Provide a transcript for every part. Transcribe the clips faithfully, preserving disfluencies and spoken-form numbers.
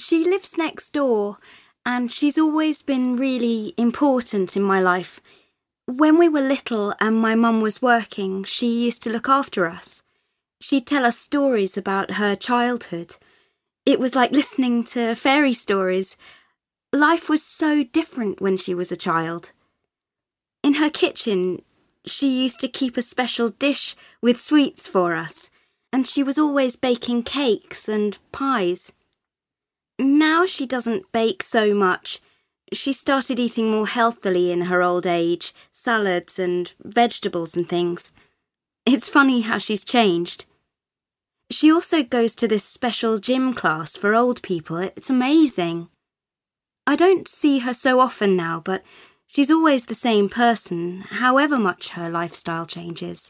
She lives next door, and she's always been really important in my life. When we were little and my mum was working, she used to look after us. She'd tell us stories about her childhood. It was like listening to fairy stories. Life was so different when she was a child. In her kitchen, she used to keep a special dish with sweets for us, and she was always baking cakes and pies. Now she doesn't bake so much. She started eating more healthily in her old age, salads and vegetables and things. It's funny how she's changed. She also goes to this special gym class for old people. It's amazing. I don't see her so often now, but she's always the same person, however much her lifestyle changes.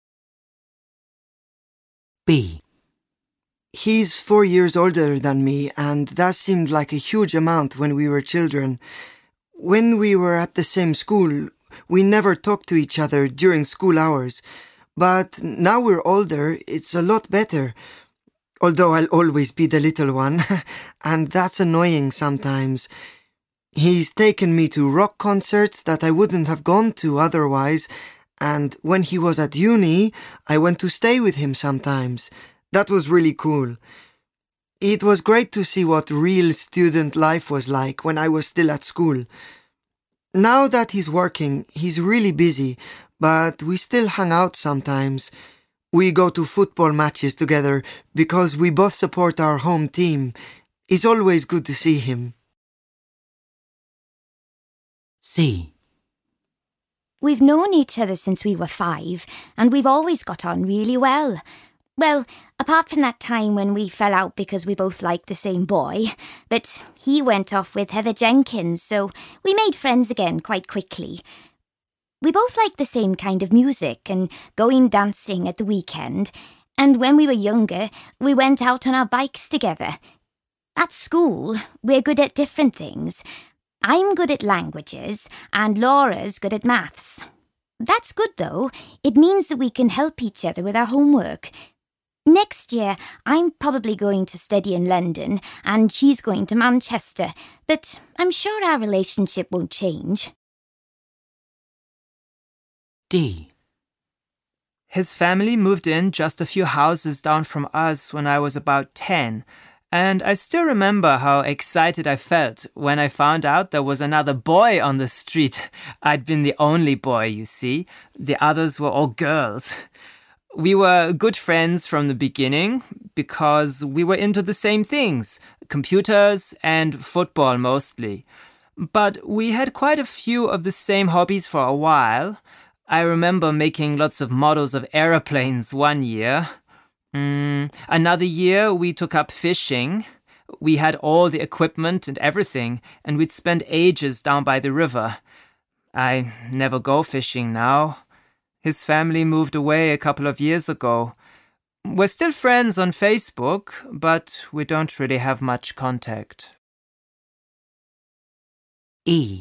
B. He's four years older than me, and that seemed like a huge amount when we were children. When we were at the same school, we never talked to each other during school hours. But now we're older, it's a lot better. Although I'll always be the little one, and that's annoying sometimes. He's taken me to rock concerts that I wouldn't have gone to otherwise, and when he was at uni, I went to stay with him sometimes. That was really cool. It was great to see what real student life was like when I was still at school. Now that he's working, he's really busy, but we still hang out sometimes. We go to football matches together because we both support our home team. It's always good to see him. C. We've known each other since we were five, and we've always got on really well. Well, apart from that time when we fell out because we both liked the same boy, but he went off with Heather Jenkins, so we made friends again quite quickly. We both liked the same kind of music and going dancing at the weekend, and when we were younger, we went out on our bikes together. At school, we're good at different things. I'm good at languages, and Laura's good at maths. That's good, though. It means that we can help each other with our homework. Next year, I'm probably going to study in London, and she's going to Manchester, but I'm sure our relationship won't change. D. His family moved in just a few houses down from us when I was about ten, and I still remember how excited I felt when I found out there was another boy on the street. I'd been the only boy, you see. The others were all girls. We were good friends from the beginning because we were into the same things, computers and football mostly. But we had quite a few of the same hobbies for a while. I remember making lots of models of aeroplanes one year. Mm, another year we took up fishing. We had all the equipment and everything, and we'd spend ages down by the river. I never go fishing now. His family moved away a couple of years ago. We're still friends on Facebook, but we don't really have much contact. E.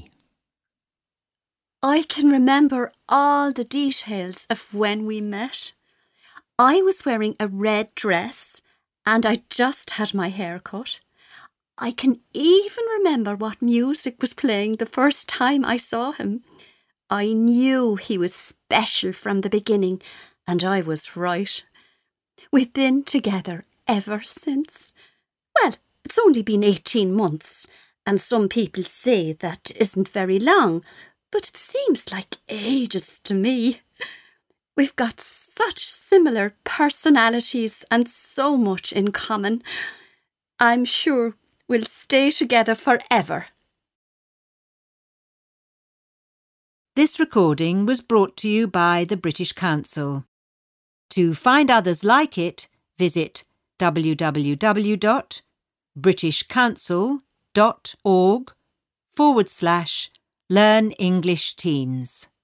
I can remember all the details of when we met. I was wearing a red dress and I just had my hair cut. I can even remember what music was playing the first time I saw him. I knew he was special from the beginning, and I was right. We've been together ever since. Well, it's only been eighteen months, and some people say that isn't very long, but it seems like ages to me. We've got such similar personalities and so much in common. I'm sure we'll stay together forever. This recording was brought to you by the British Council. To find others like it, visit www.britishcouncil.org forward slash learn English teens.